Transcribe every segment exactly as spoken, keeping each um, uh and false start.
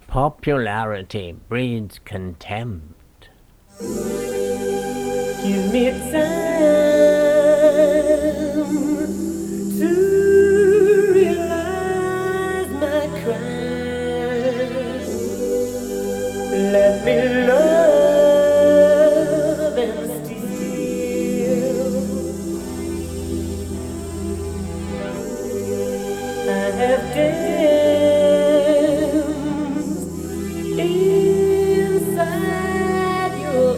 Popularity breeds contempt. Give me time to realize my crime. Let me love and steal. I have danced inside your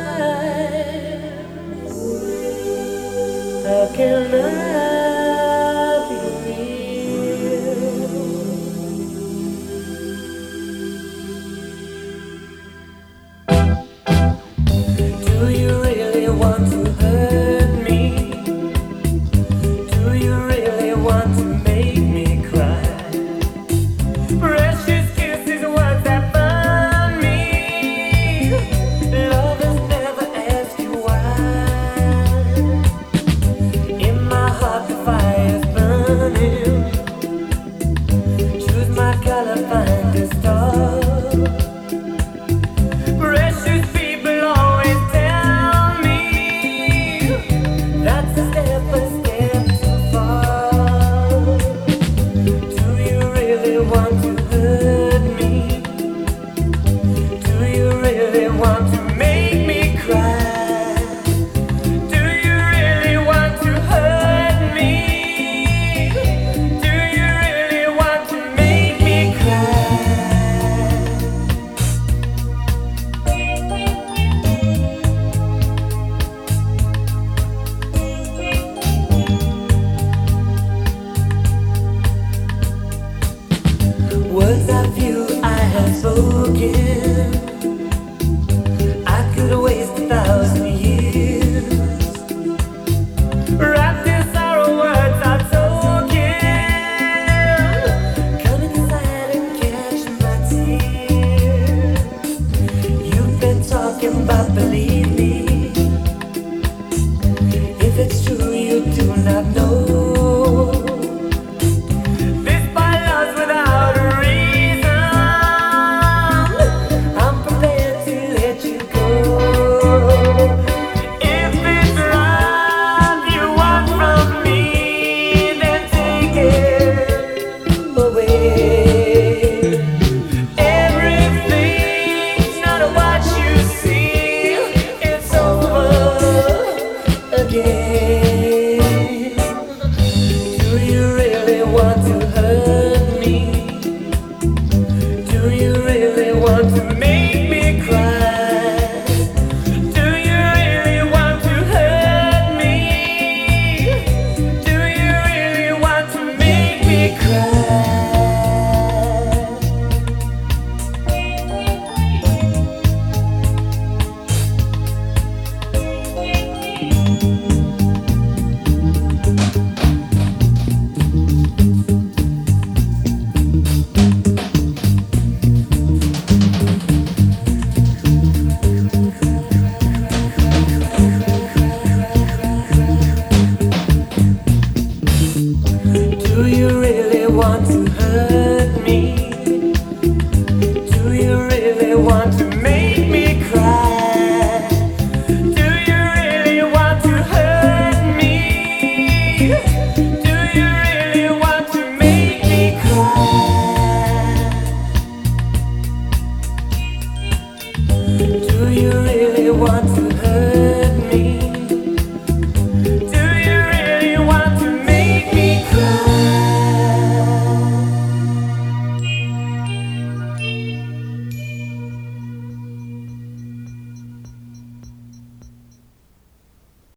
eyes. How can I be real? Do you really want to hurt me? Do you really want to make me cry? Precious kisses, words that burn me. Lovers never ask you why. In my heart the fire's burning. Choose my color, find a star. Precious people always tell me that's a step, a step too far. Do you really want to hurt me? Do you really want to make me cry? Do you really want to hurt me? Do you really want to make me cry? Words of you I have spoken, I could waste a thousand years. Wrapped in sorrow, words are token. Come inside and catch my tears. You've been talking about, believe me. If it's true, you do not know. This by love's without a reason. I'm prepared to let you go. If it's love you want from me, then take it away. Everything's not what you see. It's over again. Do you really want to hurt me? Do you really want to make me cry? Do you really want to hurt me? Do you really want to make me cry? Do you really want to hurt me? Do you really want to make me cry? Do you really want to hurt me? Do you really want to make me cry? Do you really want to